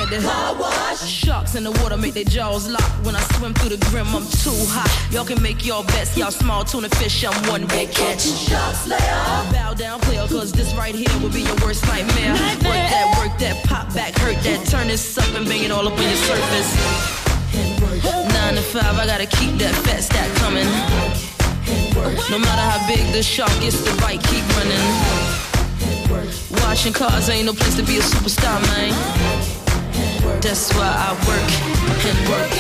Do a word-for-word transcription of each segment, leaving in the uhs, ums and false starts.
like the car wash. Sharks in the water make their jaws lock. When I swim through the grim, I'm too hot. Y'all can make your bets, y'all small tuna fish, I'm one big catch. Sharks layer. Bow down, player, cause this right here will be your worst nightmare. nightmare. Work that, work that, pop back, hurt that, turn this up and bang it all up on your surface. Nine to five, I gotta keep that fat stack coming. No matter how big the shark is, the bite keep running. Washing cars ain't no place to be a superstar, man. That's why I work and work.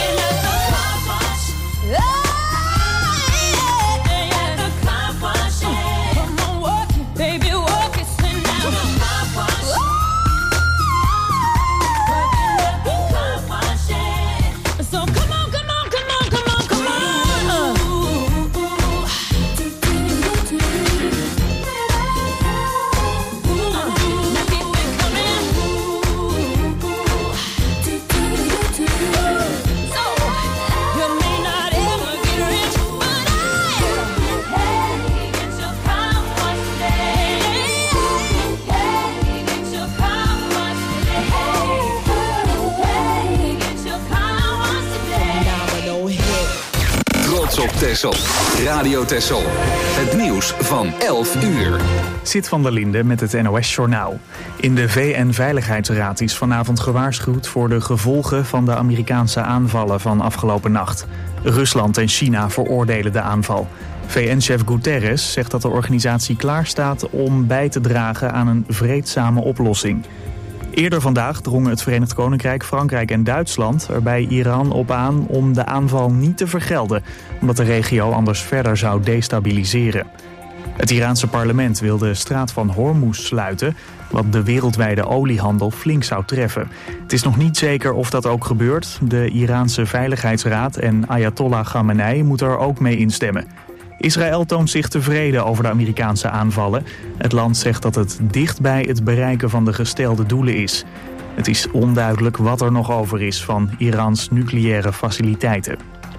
Op Texel. Radio Texel. Het nieuws van elf uur. Sid van der Linde met het N O S-journaal. In de V N-veiligheidsraad is vanavond gewaarschuwd voor de gevolgen van de Amerikaanse aanvallen van afgelopen nacht. Rusland en China veroordelen de aanval. V N-chef Guterres zegt dat de organisatie klaarstaat om bij te dragen aan een vreedzame oplossing. Eerder vandaag drongen het Verenigd Koninkrijk, Frankrijk en Duitsland er bij Iran op aan om de aanval niet te vergelden, omdat de regio anders verder zou destabiliseren. Het Iraanse parlement wil de straat van Hormuz sluiten, wat de wereldwijde oliehandel flink zou treffen. Het is nog niet zeker of dat ook gebeurt. De Iraanse Veiligheidsraad en Ayatollah Khamenei moeten er ook mee instemmen. Israël toont zich tevreden over de Amerikaanse aanvallen. Het land zegt dat het dicht bij het bereiken van de gestelde doelen is. Het is onduidelijk wat er nog over is van Irans nucleaire faciliteiten.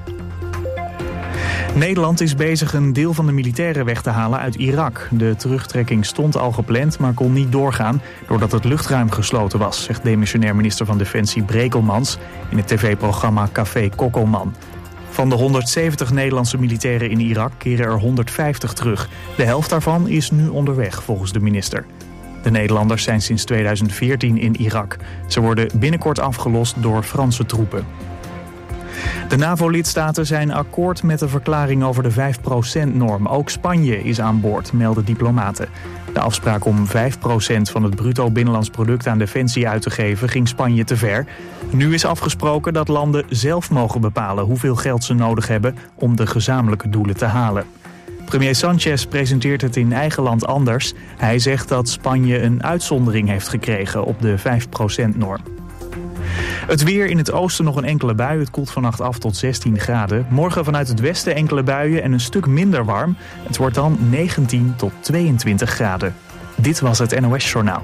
Nederland is bezig een deel van de militairen weg te halen uit Irak. De terugtrekking stond al gepland, maar kon niet doorgaan doordat het luchtruim gesloten was, zegt demissionair minister van Defensie Brekelmans in het tv-programma Café Kokkelman. Van de honderdzeventig Nederlandse militairen in Irak keren er honderdvijftig terug. De helft daarvan is nu onderweg, volgens de minister. De Nederlanders zijn sinds tweeduizend veertien in Irak. Ze worden binnenkort afgelost door Franse troepen. De NAVO-lidstaten zijn akkoord met de verklaring over de vijf procent norm. Ook Spanje is aan boord, melden diplomaten. De afspraak om vijf procent van het bruto binnenlands product aan defensie uit te geven ging Spanje te ver. Nu is afgesproken dat landen zelf mogen bepalen hoeveel geld ze nodig hebben om de gezamenlijke doelen te halen. Premier Sanchez presenteert het in eigen land anders. Hij zegt dat Spanje een uitzondering heeft gekregen op de vijf procent norm. Het weer in het oosten nog een enkele bui. Het koelt vannacht af tot zestien graden. Morgen vanuit het westen enkele buien en een stuk minder warm. Het wordt dan negentien tot tweeëntwintig graden. Dit was het N O S-journaal.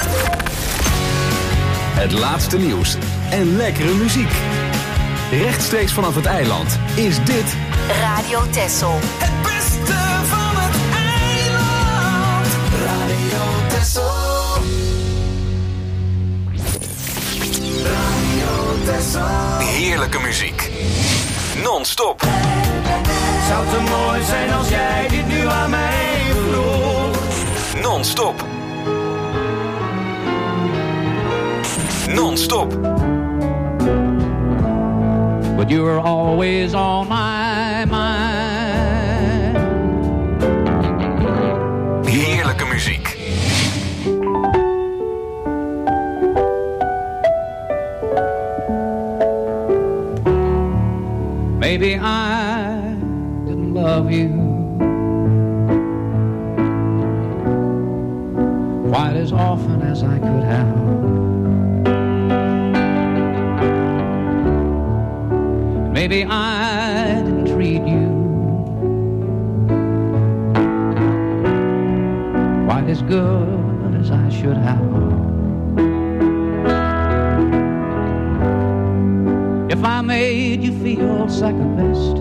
Het laatste nieuws en lekkere muziek. Rechtstreeks vanaf het eiland is dit Radio Texel. Het beste van het eiland. Radio Texel. Heerlijke muziek. Non-stop. Zou te mooi zijn als jij dit nu aan mij vroeg. Non-stop. Non-stop. But you were always on my mind. Heerlijke muziek. Maybe I didn't love you quite as often as I could have. Maybe I didn't treat you quite as good as I should have. If I made you feel second best,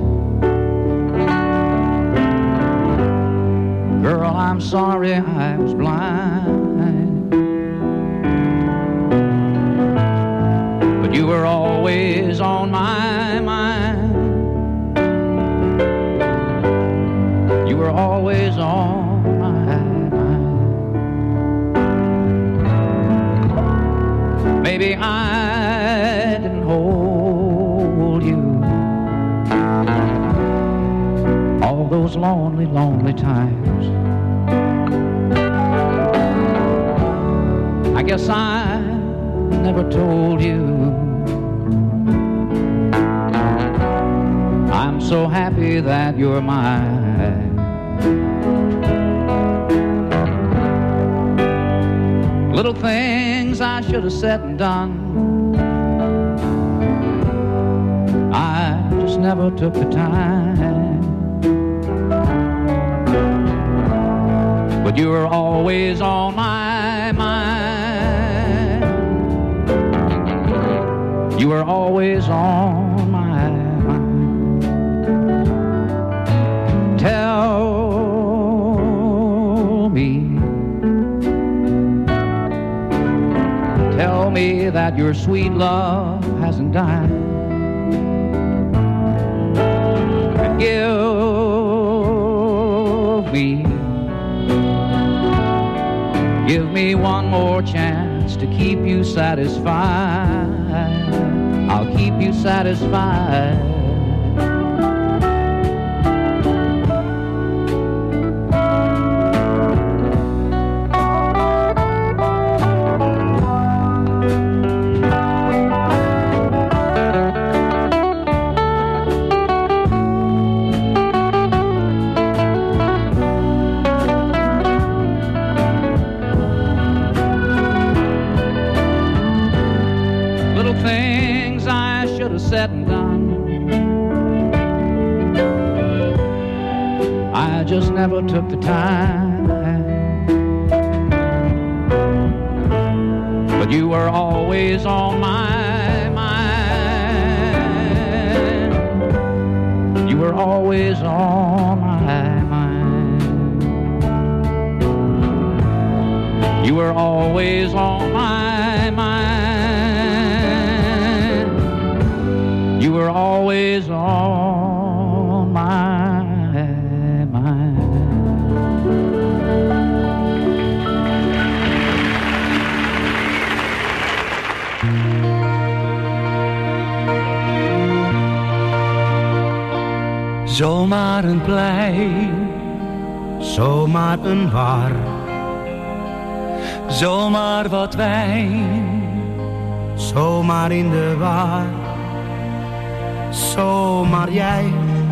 girl, I'm sorry I was blind. maybe I didn't hold you all those lonely, lonely times. I guess I never told you I'm so happy that you're mine. Little things I should have said and done, I just never took the time. But you were always on my mind. You were always on my mind. Tell me, tell me that your sweet love hasn't died. And give me, give me one more chance to keep you satisfied. I'll keep you satisfied. Said and done, I just never took the time. But you were always on my mind. You were always on my mind. You were always on my mind. You were always on my mind. Zomaar een plein, zomaar een bar, zomaar wat wijn, zomaar in de war. Zomaar jij,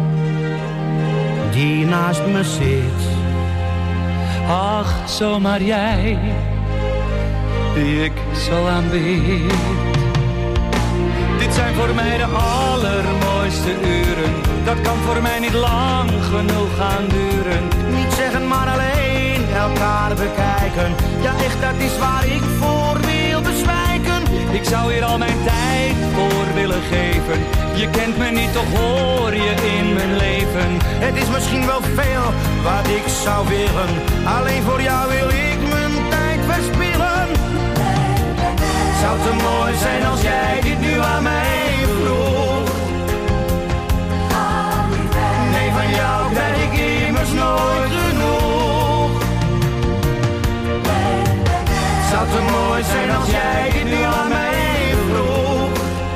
die naast me zit. Ach, zomaar jij, die ik zo aanbid. Dit zijn voor mij de allermooiste uren. Dat kan voor mij niet lang genoeg gaan duren. Niet zeggen, maar alleen elkaar bekijken. Ja, echt, dat is waar ik voor wil bezwijken. Ik zou hier al mijn tijd voor willen geven. Je kent me niet, toch hoor je in mijn leven. Het is misschien wel veel wat ik zou willen. Alleen voor jou wil ik mijn tijd verspillen. Zou te mooi zijn als jij dit nu aan mij vroeg. Nee, van jou krijg ik immers nooit genoeg. Zou te mooi zijn als jij dit nu aan mij vroeg.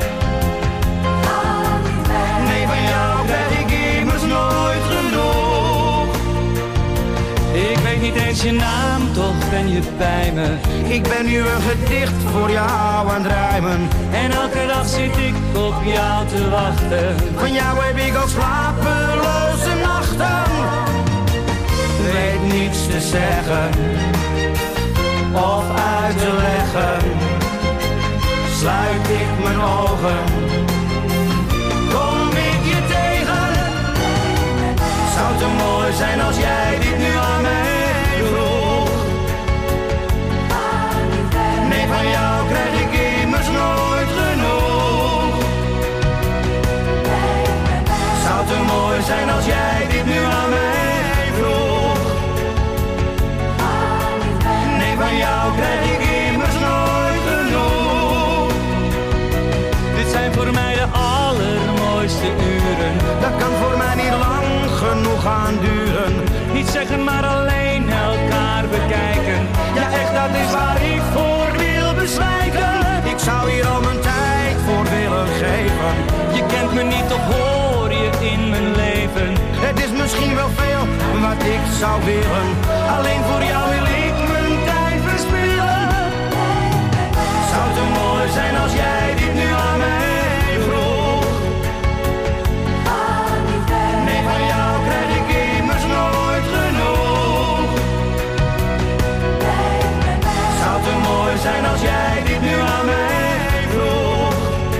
Nee, van jou krijg ik immers nooit genoeg. Ik weet niet eens je naam, toch ben je bij me. Ik ben nu een gedicht voor jou aan het rijmen. En elke dag zit ik op jou te wachten. Van jou heb ik ook slapeloze nachten. Weet niets te zeggen of uit te leggen. Sluit ik mijn ogen, kom ik je tegen. Zou te mooi zijn als jij dit nu aan mij vroeg. Nee, van jou krijg ik immers nooit genoeg. Zou te mooi zijn als jij dit nu aan mij vroeg. Nee, van jou krijg ik immers nooit genoeg. Dit zijn voor mij zou willen. Alleen voor jou wil ik mijn tijd verspillen. Zou het mooi zijn als jij dit nu aan mij vroeg? Nee, van jou krijg ik immers nooit genoeg. Zou het mooi zijn als jij dit nu aan mij vroeg?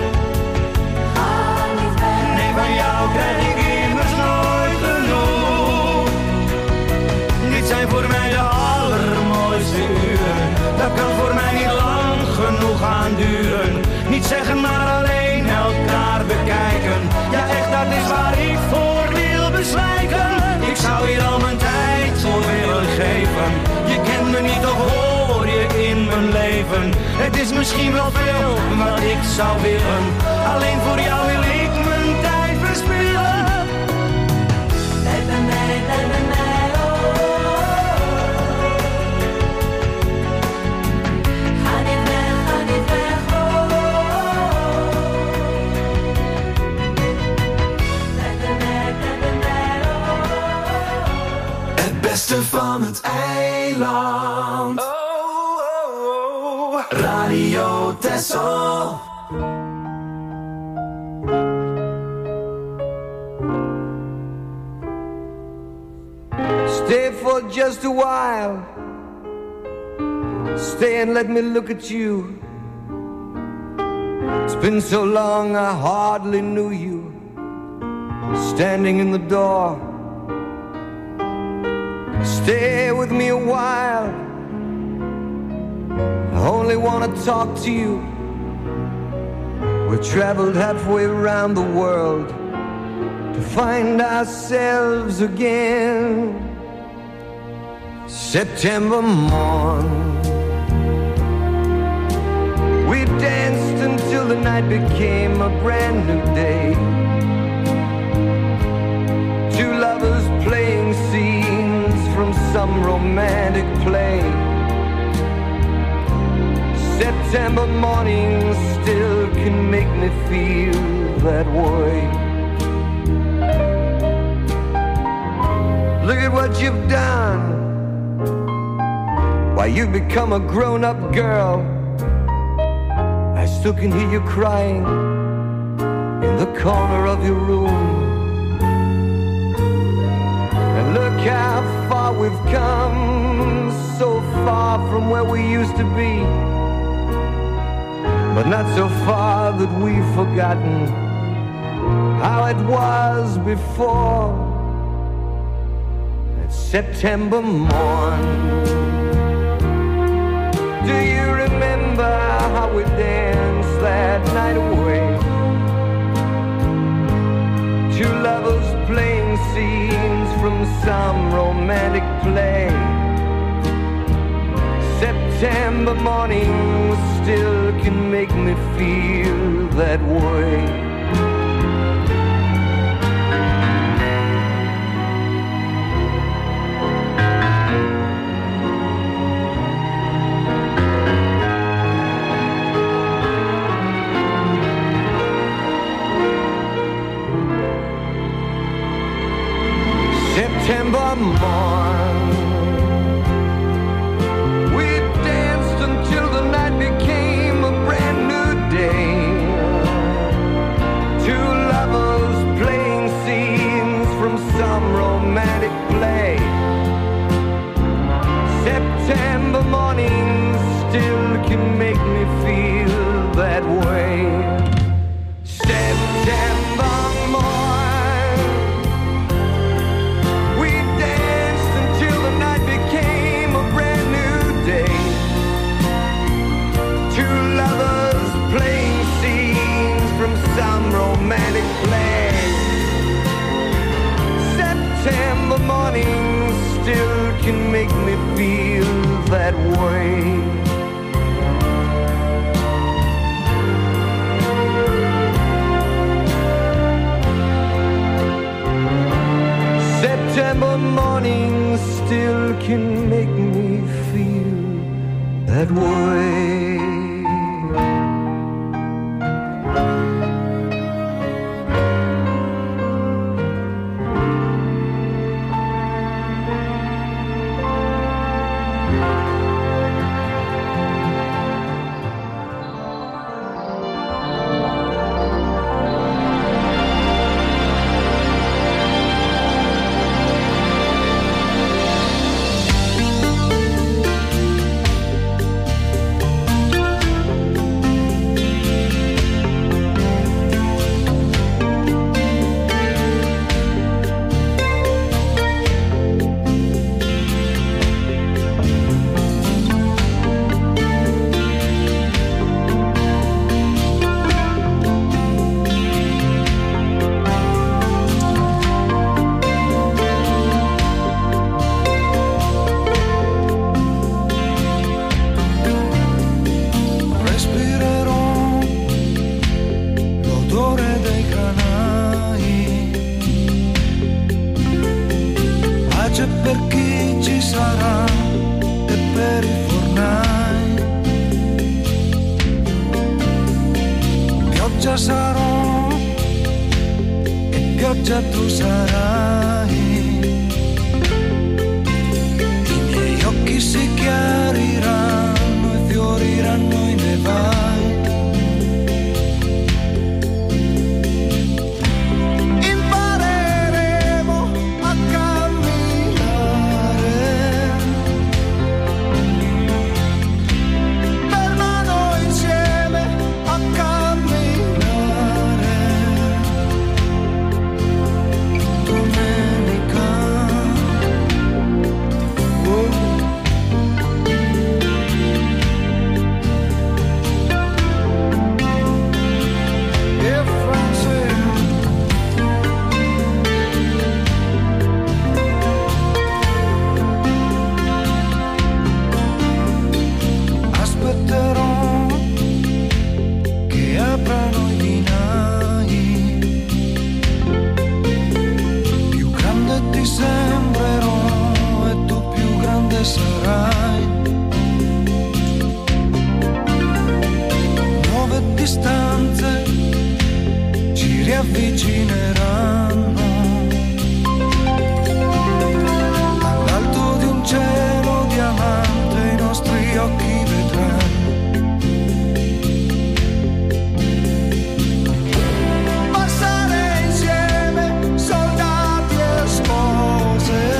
Nee, van jou krijg ik immers nooit genoeg. Dit zijn voor mij de allermooiste uren. Dat kan voor mij niet lang genoeg aanduren. Niet zeggen maar alleen elkaar bekijken. Ja echt, dat is waar ik voor wil bezwijken. Ik zou hier al mijn tijd voor willen geven. Je kent me niet, toch hoor je in mijn leven. Het is misschien wel veel wat ik zou willen. Alleen voor jou wil ik mijn tijd verspillen. Nee, nee, nee, nee, nee, oh, oh, oh. Ga niet weg, ga niet weg, oh, oh, oh. Nee, nee, nee, nee, nee, oh, oh. Het beste van het eiland. Oh, oh, oh. Radio Texel. Stay for just a while. Stay and let me look at you. It's been so long I hardly knew you. Standing in the door. Stay with me a while. I only want to talk to you. We traveled halfway around the world to find ourselves again. September morn, we danced until the night became a brand new day. Two lovers playing scenes from some romantic play. September morning still can make me feel that way. Look at what you've done. Why, you've become a grown-up girl. I still can hear you crying in the corner of your room. And look how far we've come, so far from where we used to be, but not so far that we've forgotten how it was before. That September morn. Do you remember how we danced that night away? Two lovers playing scenes from some romantic play. September morning still can make me feel that way. September morn, we danced until the night became a brand new day. Two lovers playing scenes from some romantic play. September morning still can make me feel that way. September some romantic play. September morning still can make me feel that way. September morning still can make me feel that way. pioggia sarò e pioggia tu sarai. I miei occhi si chiariranno e fioriranno i nevai. Sarai. Nuove distanze ci riavvicineranno all'alto di un cielo diamante, i nostri occhi vedranno. Passare insieme soldati e spose.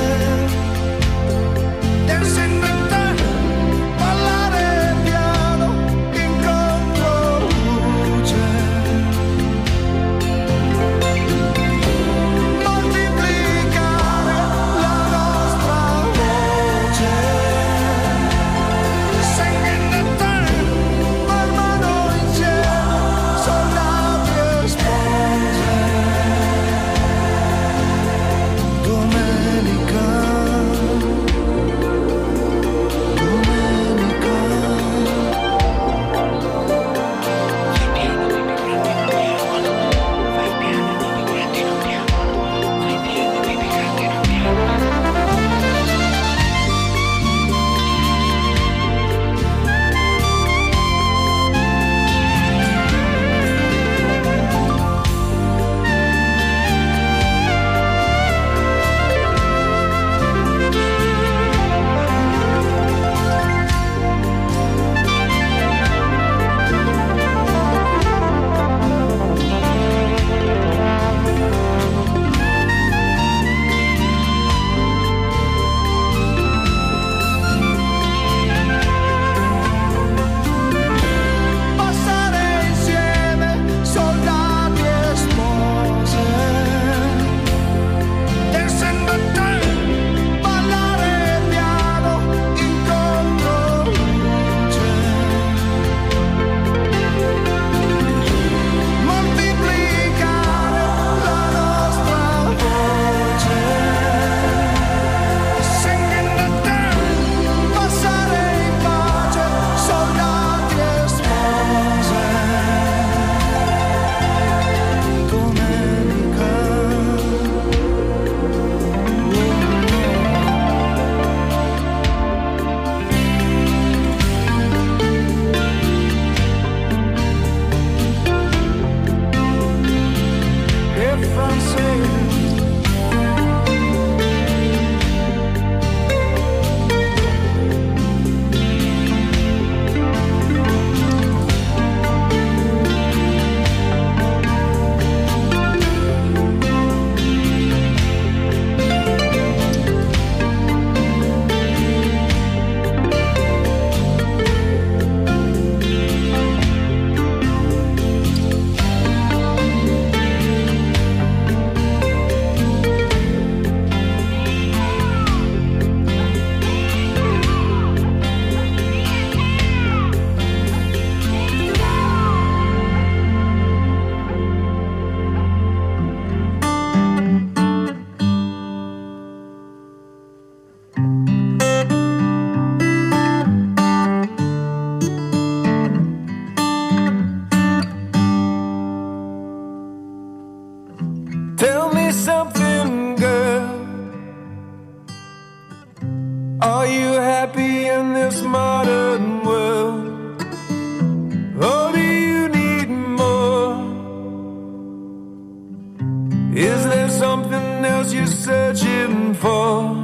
and fall,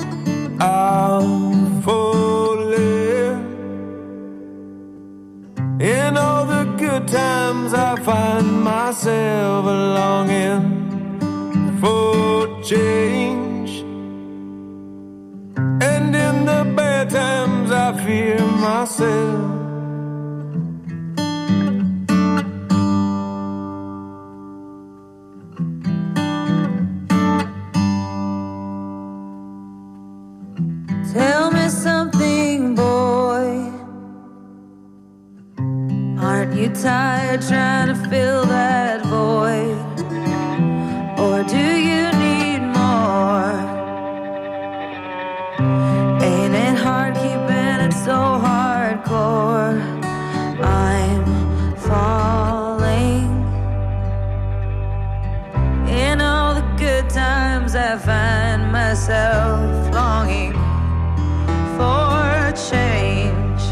I'm falling. In all the good times I find myself longing for change, and in the bad times I fear myself. Tell me something, boy. Aren't you tired trying to fill that void? Or do you need more? Ain't it hard keeping it so hardcore? I'm falling. In all the good times I find myself longing for change,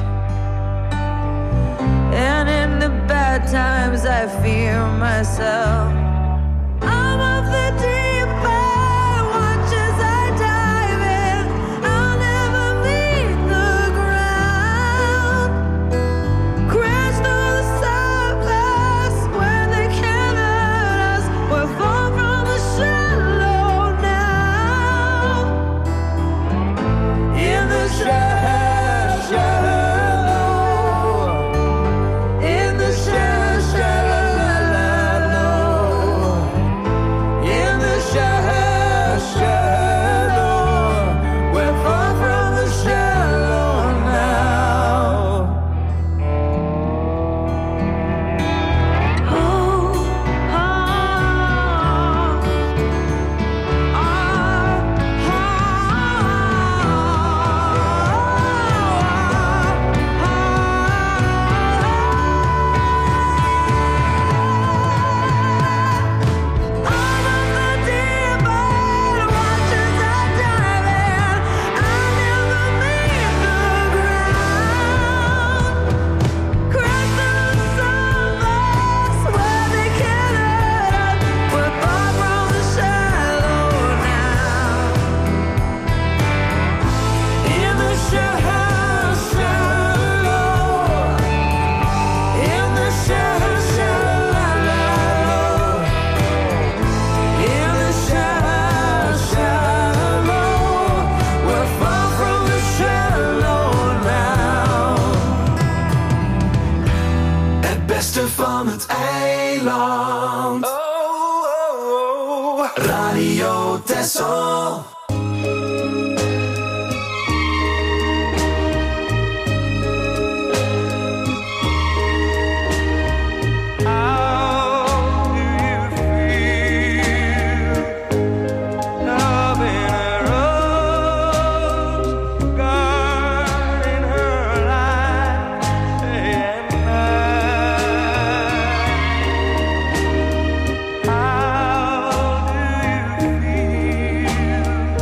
and in the bad times I fear myself. I'm of the deep end, watch as I dive in. I'll never meet the ground. Crash through the surface where they can't hurt us. We're far from the shallow now. In the shallow, shallow, in the shallow, shallow, in the shallow, shallow, we're far from the shallow now. Oh, oh, Het beste van het eiland. Oh, oh, oh. Radio Texel. How do you feel?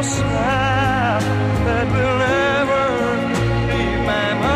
a smile that will never leave my mind.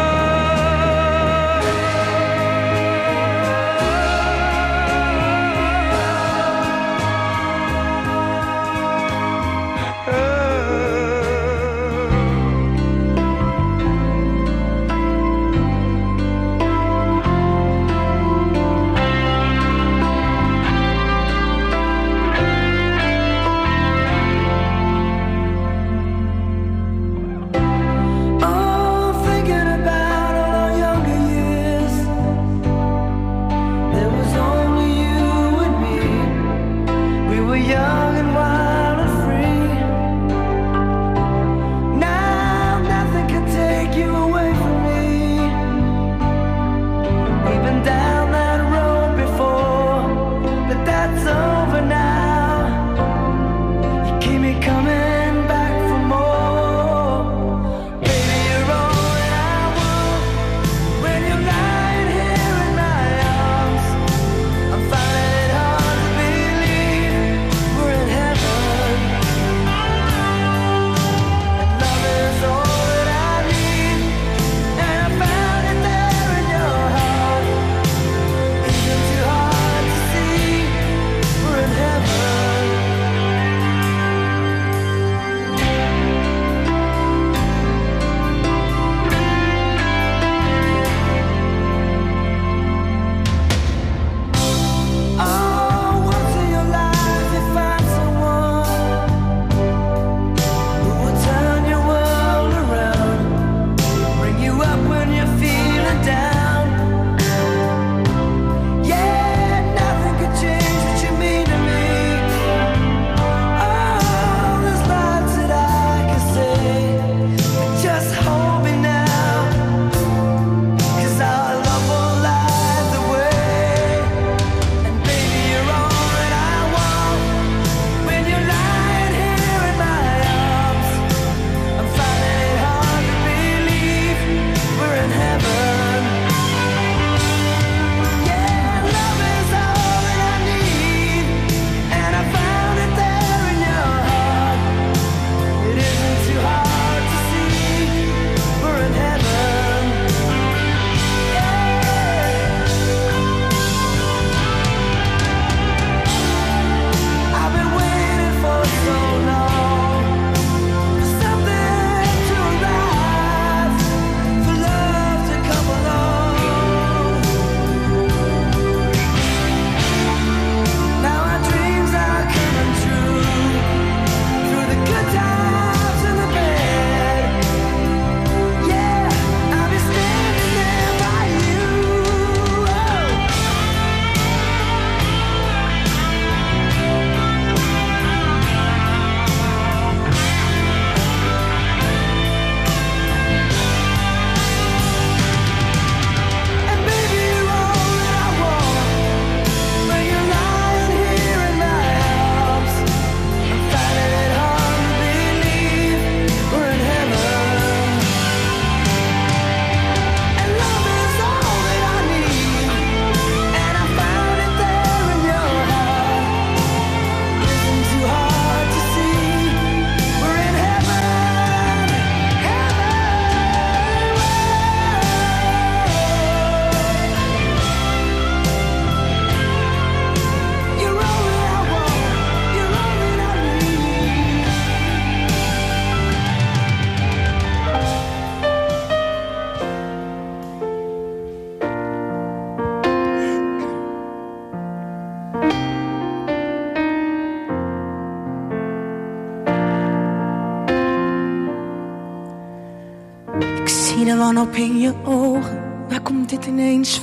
zie de wanhoop in je ogen. Waar komt dit ineens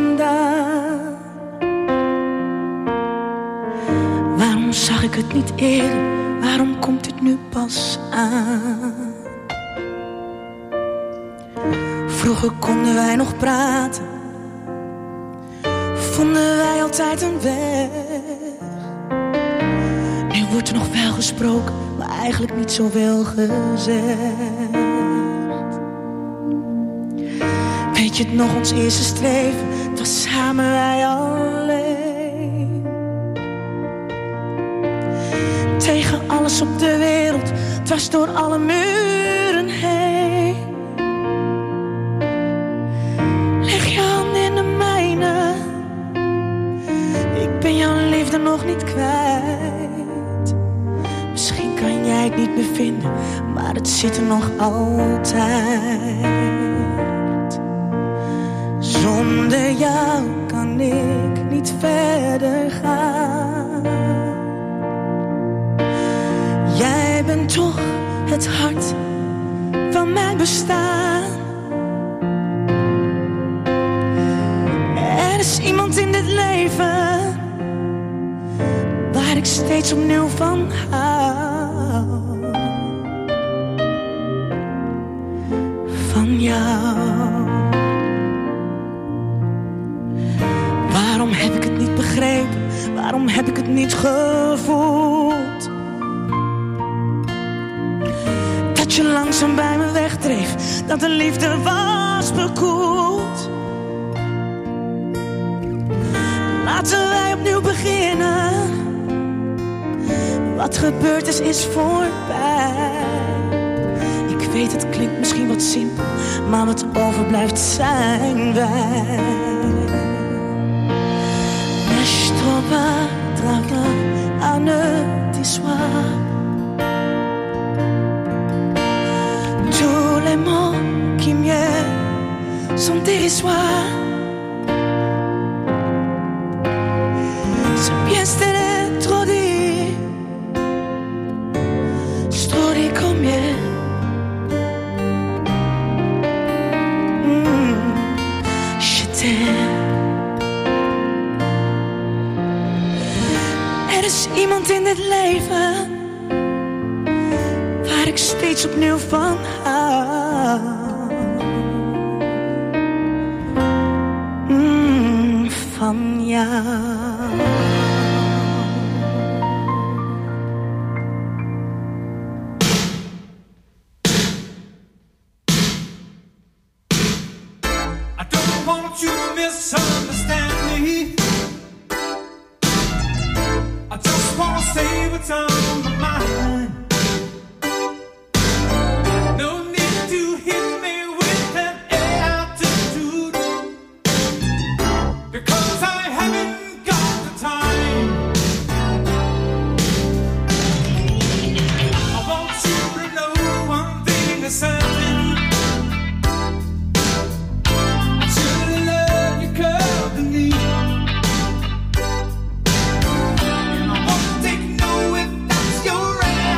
vandaan? Waarom zag ik het niet eerder? Waarom komt het nu pas aan? Vroeger konden wij nog praten, vonden wij altijd een weg. Nu wordt er nog wel gesproken, maar eigenlijk niet zoveel gezegd. Weet je het nog, ons eerste streven, het was samen wij alleen. Tegen alles op de wereld, dwars door alle muren heen. Leg je hand in de mijne. Ik ben jouw liefde nog niet kwijt. Misschien kan jij het niet meer vinden, maar het zit er nog altijd. Zonder jou kan ik niet verder gaan. Jij bent toch het hart van mijn bestaan. Er is iemand in dit leven waar ik steeds opnieuw van hou. Van jou. Waarom heb ik het niet begrepen? Waarom heb ik het niet gevoeld? Dat je langzaam bij me wegdreef, dat de liefde was bekoeld. Laten wij opnieuw beginnen. Wat gebeurd is, is voorbij. Ik weet, het klinkt misschien wat simpel, maar wat overblijft zijn wij. Mais je t'embrasse à ne t'issoir. Tous les mots qui mieux sont dérisoires. Se piensere trop di, sto di combien. Mm, je t'aime. Er is iemand in dit leven waar ik steeds opnieuw van hou. Mm, van jou. I don't want you to misunderstand me. I just wanna say what's on my mind. No need to hit me with an attitude, because I haven't got the time. I want you to know one thing is certain. I should love your company. And I won't take no if that's your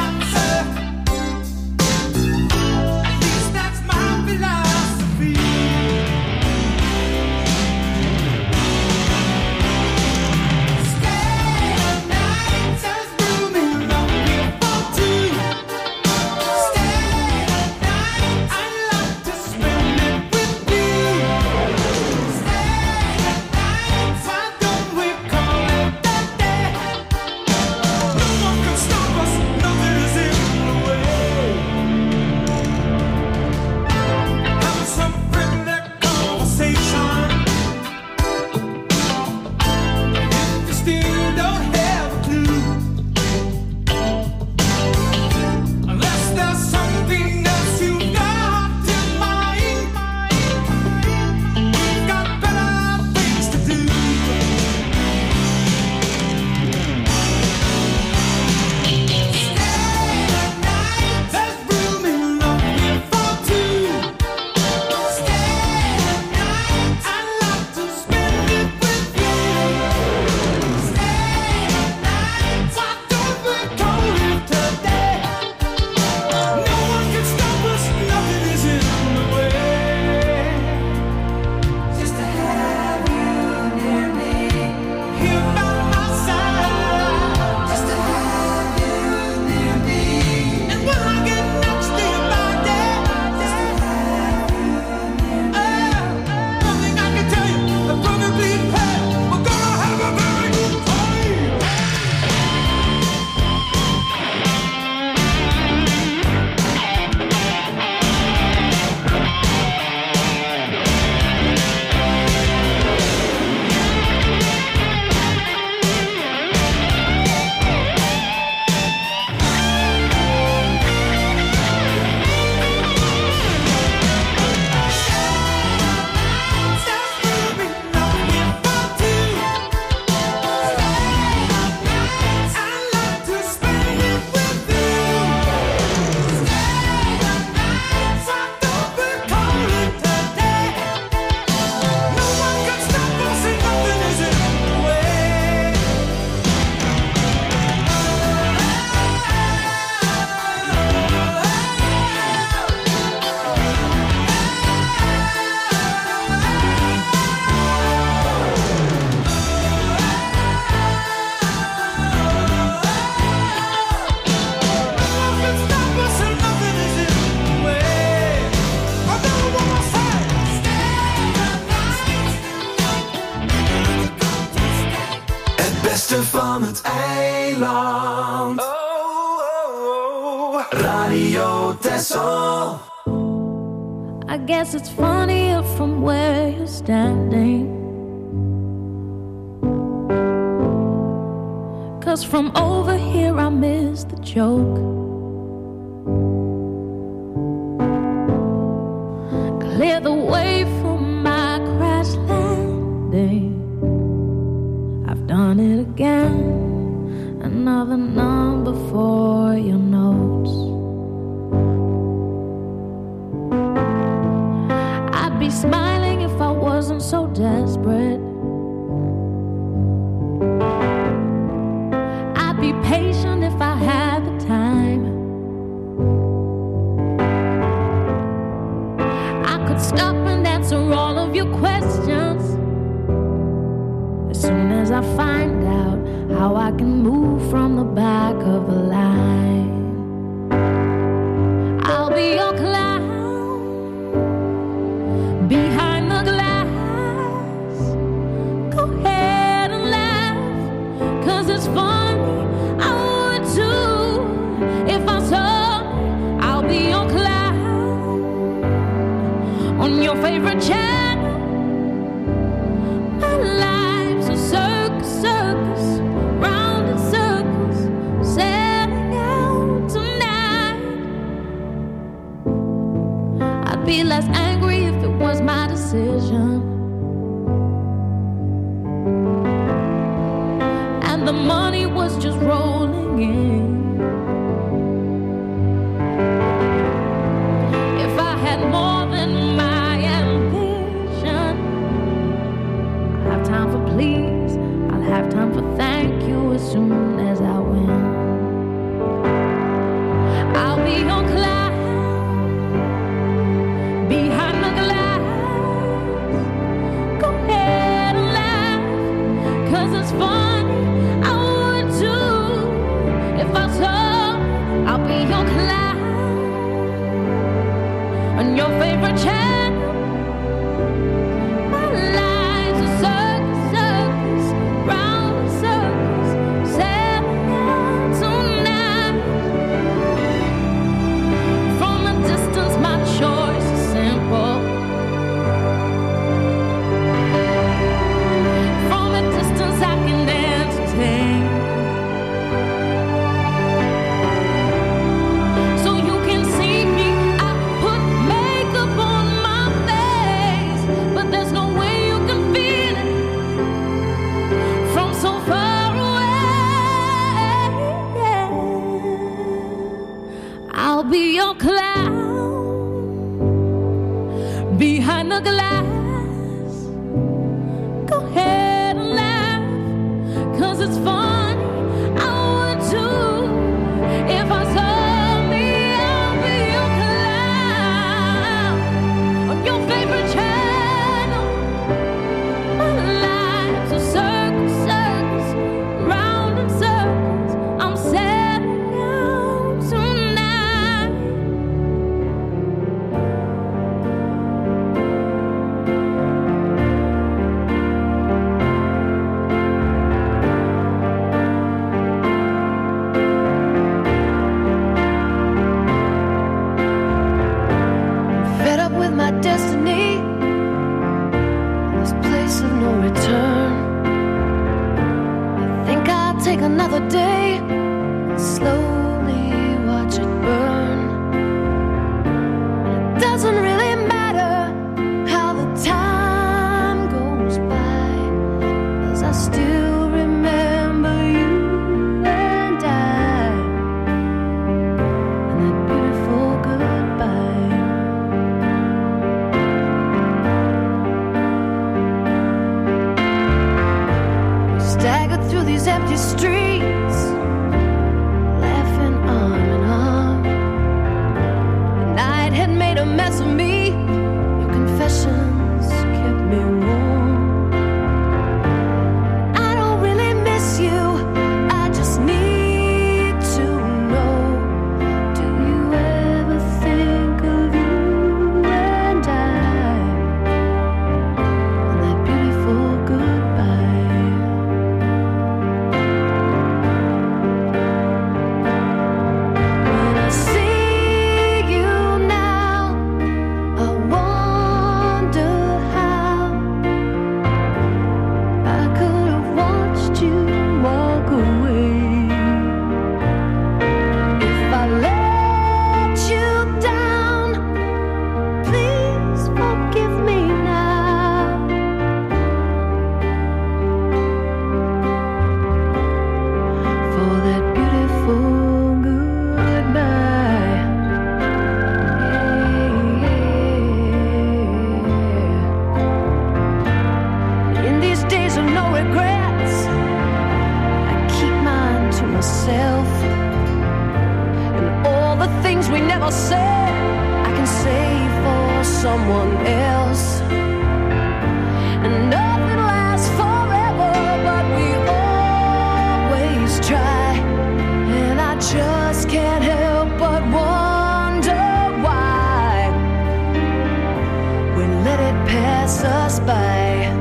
beste van het eiland. Oh, oh, oh. Radio Texel. I guess it's funnier from where you're standing. 'Cause from over here I miss the joke. Clear the way for my crash landing. I've done it again. Another number for your notes. I'd be smiling if I wasn't so desperate. I'd be patient if I had the time. I could stop and answer all of your questions as soon as I find out how I can move from the back of the line. I'll be your clown behind the glass. Go ahead and laugh, 'cause it's funny. I would too if I saw me. I'll be your clown on your favorite channel. My life's a circus, circus, round in circles, setting out tonight. I'd be less angry if it was my decision, and the money was just rolling in. If I had more than my ambition, I'll have time for please, I'll have time for thank you as soon as I win. I'll be your clown behind the glass. Go ahead and laugh, 'cause it's funny. I would too if I saw. I'll be your clown on your favorite channel. My life's a circus, circus, round in circles, sailing out tonight. From a distance, my choice is simple. From a distance, I can entertain. So you can see me, I put makeup on my face, but there's no way you can feel it from so far away. I'll be your clown behind the glass. Go ahead and laugh, 'cause it's funny. I would too if I saw me. I'll be your clown on your favorite channel. My life's a circus, circus, round in circles. I'm setting out tonight. Fed up with my destiny, this place of no return. I think I'll take another day and slowly watch it burn. It doesn't really matter how the time goes by, 'cause I still remember you and I, and that beautiful goodbye. We staggered through these empty streets, laughing arm in arm. The night had made a mess of me. Your confessions kept me warm. I don't really miss you, I just need to know. Do you ever think of you and I, and that beautiful goodbye? myself. And all the things we never said, I can say for someone else. And nothing lasts forever, but we always try. And I just can't help but wonder why we let it pass us by.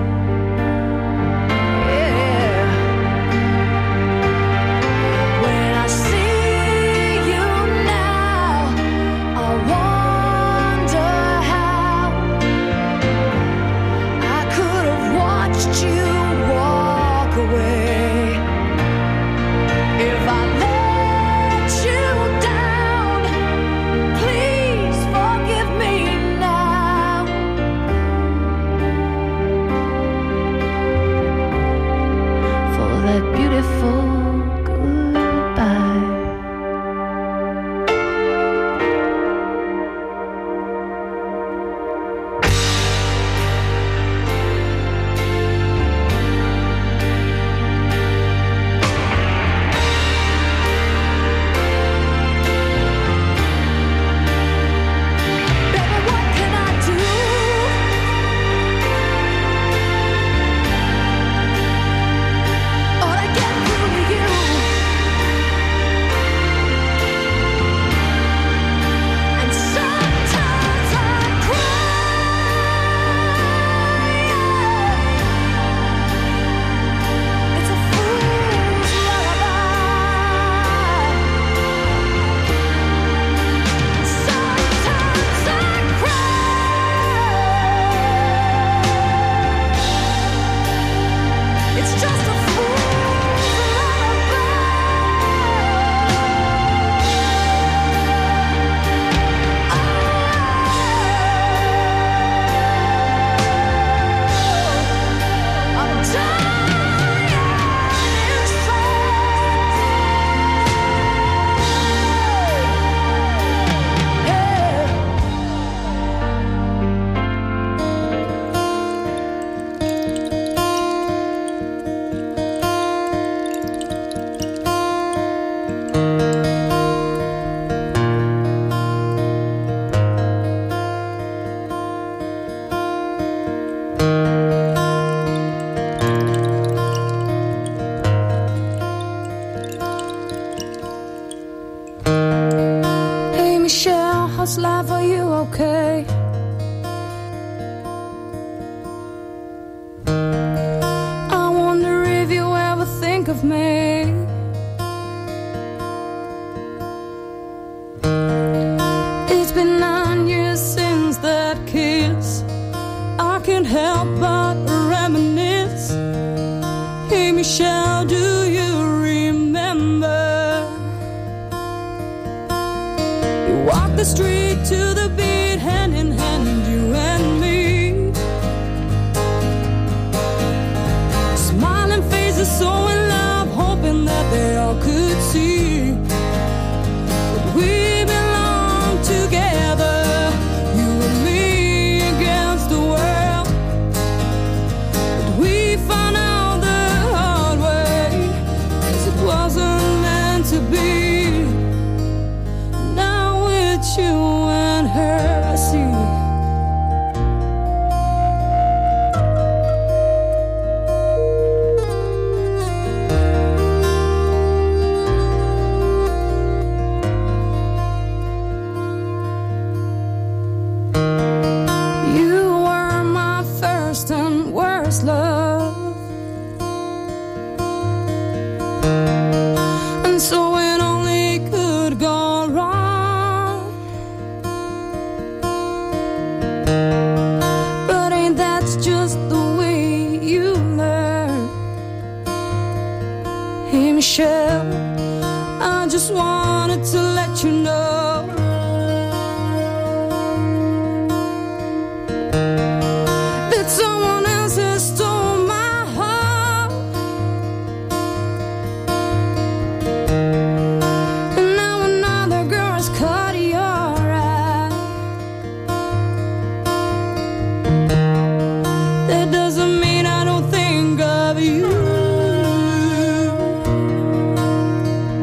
How's life, are you okay? I wonder if you ever think of me. It's been nine years since that kiss. I can't help but reminisce. Hey Michelle, do you remember? You walked the street to the beat, hand in hand, you and me. Smiling faces, so in love, hoping that they all could see that we belong together, you and me against the world. But we found out the hard way, 'cause it wasn't meant to be. Now it's you and her, I see. You were my first and worst love, and so it only could go wrong. But ain't that just the way you learn? Hey Michelle, I just wanted to let you know that someone else has stole my heart, and now another girl has caught your eye. That doesn't mean I don't think of you.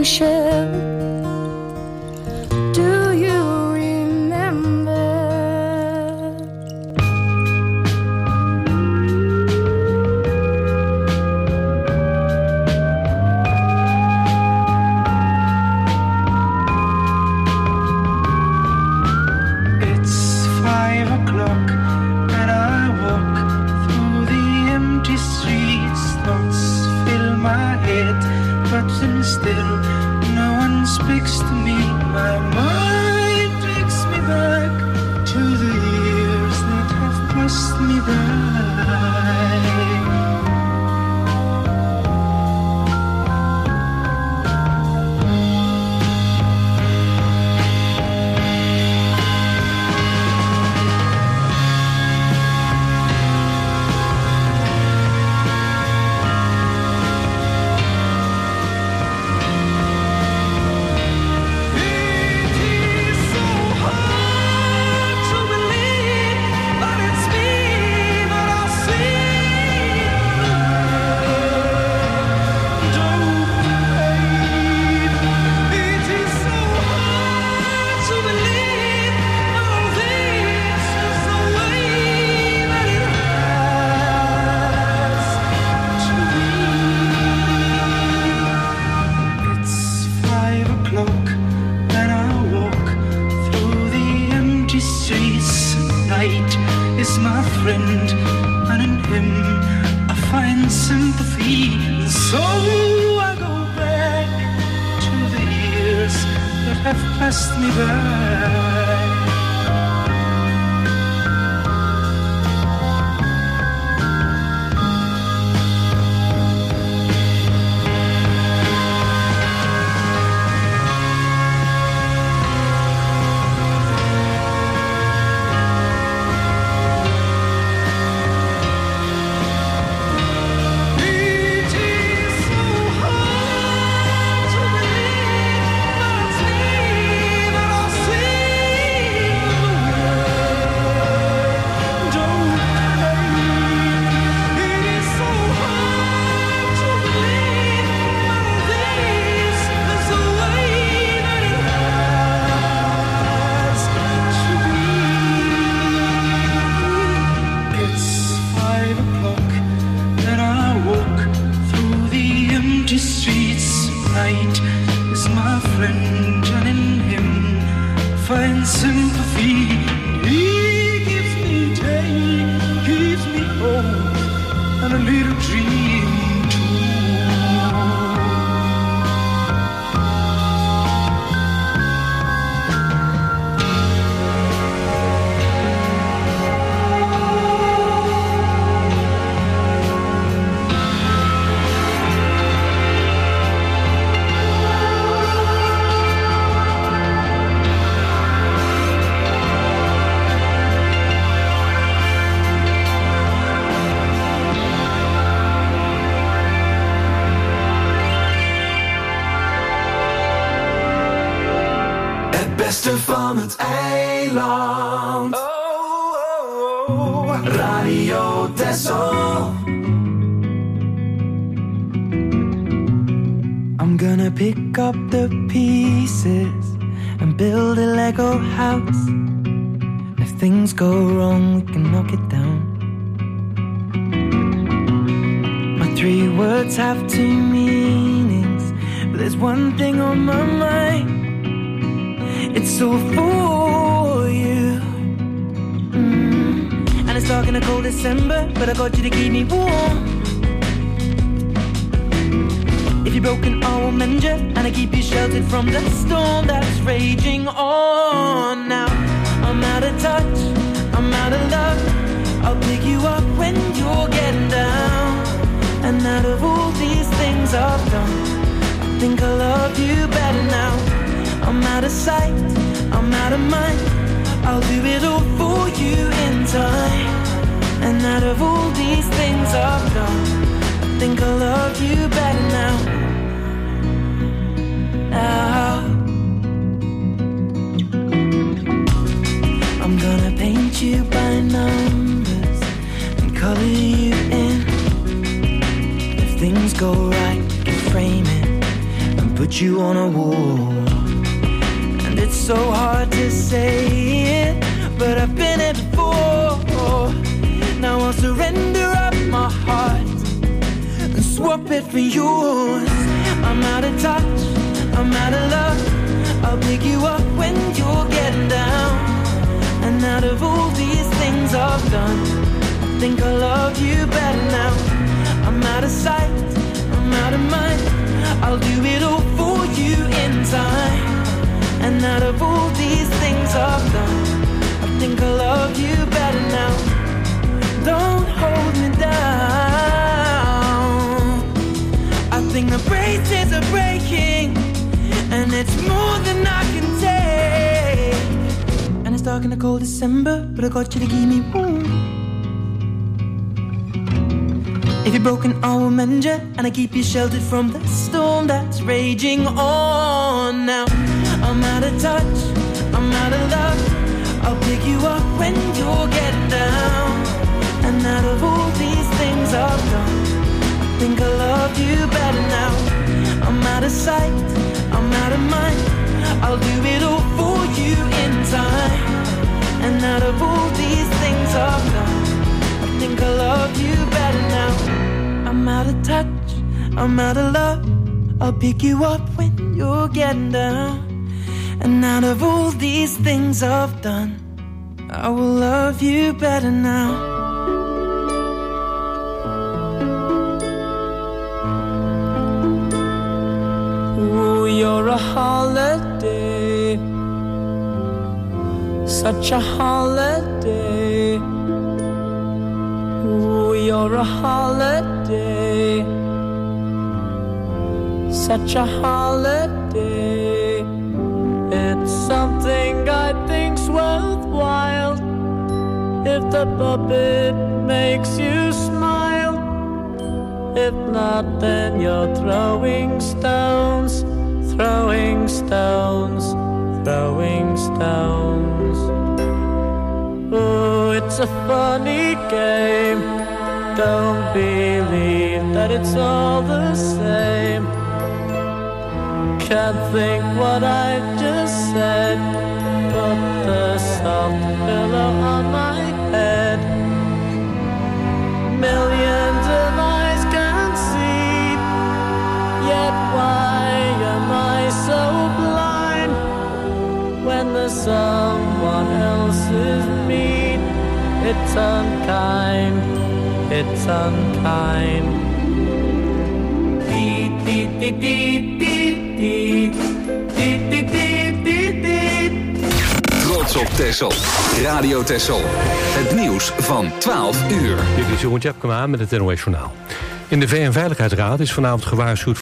we shared. Do you remember? It's five o'clock and I walk through the empty streets. Thoughts fill my head, but then still no one speaks to me. My mind takes me back to the years that have passed me by. Is my friend, and in him I find sympathy. And so I go back to the years that have passed me by. Van het eiland. Oh, oh, oh. Radio Texel. I'm gonna pick up the pieces and build a Lego house. If things go wrong, we can knock it down. My three words have two meanings, but there's one thing on my mind. It's all for you. Mm. And it's dark in a cold December, but I got you to keep me warm. If you're broken, I will mend you, and I keep you sheltered from the storm that's raging on. Now I'm out of touch, I'm out of love. I'll pick you up when you're getting down. And out of all these things I've done, I think I love you better now. I'm out of sight, I'm out of mind. I'll do it all for you in time. And out of all these things I've done, I think I love you better now. Now I'm gonna paint you by numbers and color you in. If things go right, you can frame it and put you on a wall. And it's so hard to say it, but I've been it before. Now I'll surrender up my heart and swap it for yours. I'm out of touch, I'm out of love. I'll pick you up when you're getting down. And out of all these things I've done, I think I love you better now. I'm out of sight, I'm out of mind. I'll do it all for you in time. And out of all these things I've done, I think I love you better now. Don't hold me down. I think the braces are breaking, and it's more than I can take. And it's dark in the cold December, but I got you to keep me warm. If you're broken, I will mend you, and I keep you sheltered from the storm that's raging on. Now I'm out of touch, I'm out of love. I'll pick you up when you're getting down. And out of all these things I've done, I think I love you better now. I'm out of sight, I'm out of mind. I'll do it all for you in time. And out of all these things I've done, I think I love you better now. I'm out of touch, I'm out of love. I'll pick you up when you're getting down. And out of all these things I've done, I will love you better now. Ooh, you're a holiday, such a holiday. Ooh, you're a holiday, such a holiday. It's something I think's worthwhile. If the puppet makes you smile, if not, then you're throwing stones, throwing stones, throwing stones. Oh, it's a funny game. Don't believe that it's all the same. Can't think what I just said. Put the soft pillow on my head. Millions of eyes can see, yet why am I so blind? When there's someone else's mean, it's unkind, it's unkind. Dee, dee, dee, dee, dee. Trots op Texel. Radio Texel. Het nieuws van twaalf uur. Dit is Jeroen Tjepkema met het N O S Journaal. In de V N-veiligheidsraad is vanavond gewaarschuwd